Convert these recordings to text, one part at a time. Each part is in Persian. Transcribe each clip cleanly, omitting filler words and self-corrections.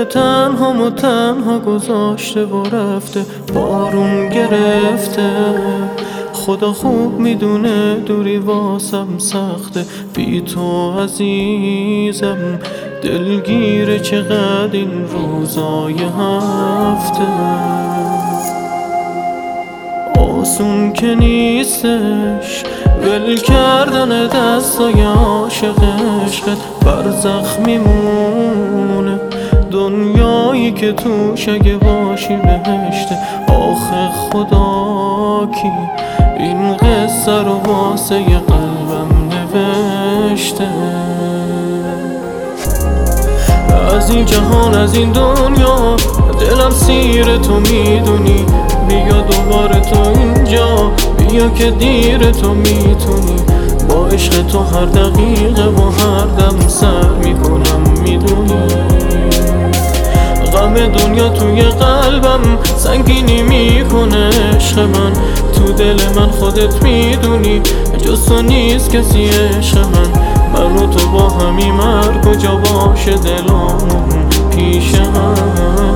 دل تنها تنها گذاشته و رفته، بارون گرفته. خدا خوب میدونه دوری واسم سخته، بی تو عزیزم دلگیره چقدر این روزای هفته. آسون که نیستش ول کردن دستای عاشق عشقت، برزخ میمونه دنیایی که توش اگه باشی بهشته. آخه خدا کی این قصه رو واسه قلبم نوشته؟ از این جهان از این دنیا دلم سیر تو میدونی، بیا دوباره تو اینجا، بیا که دیر تو میتونی. با عشق تو هر دقیقه و هر دم سر میکنم میدونی. غم دنیا توی قلبم سنگینی میکنه عشق من، تو دل من خودت میدونی جز تو نیست کسی عشق من و تو با همیم هر کجا باشه دلامون پیش هم.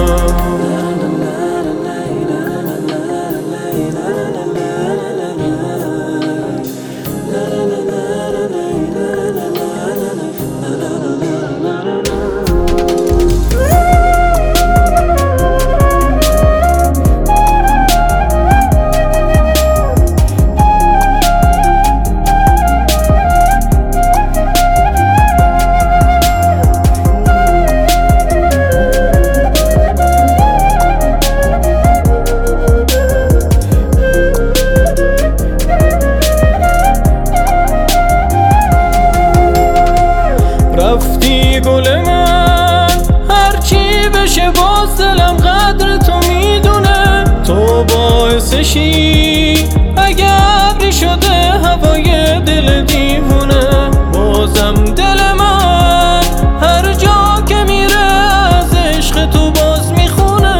رفتی گل من هرچی بشه باز دلم قدر تو میدونه، تو باعثشی اگه ابری شده هوای دل دیوونه. بازم دل من هر جا که میره از عشق تو باز میخونه.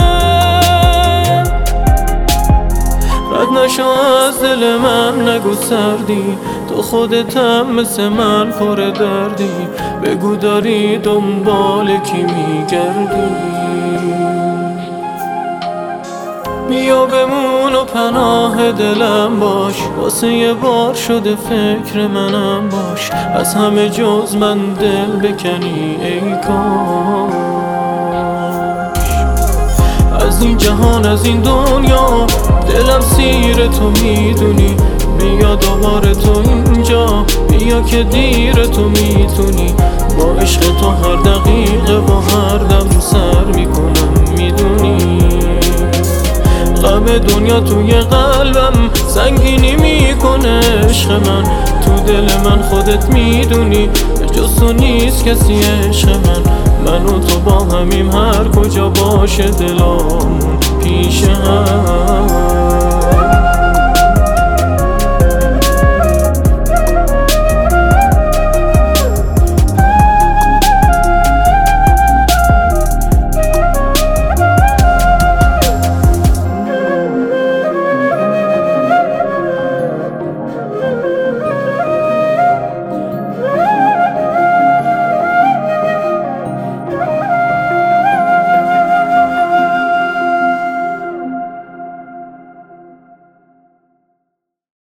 رد نشو از دل من نگو سردی، تو خودتم مثل من پر دردی، بگو داری دنبال کی میگردی. بیا بمون و پناه دلم باش، واسه یه بار شده فکر منم باش. از همه جز من دل بکنی ای کاش. از این جهان از این دنیا دلم سیر تو میدونی، بیا دوباره تو اینجا، بیا که دیر تو میتونی. با عشق تو هر دقیقه و هر دم سر میکنم میدونی. غم دنیا توی قلبم سنگینی میکنه عشق من، تو دل من خودت میدونی جز تو نیست کسی عشق من و تو با همیم هر کجا باشه دلامون پیش هم.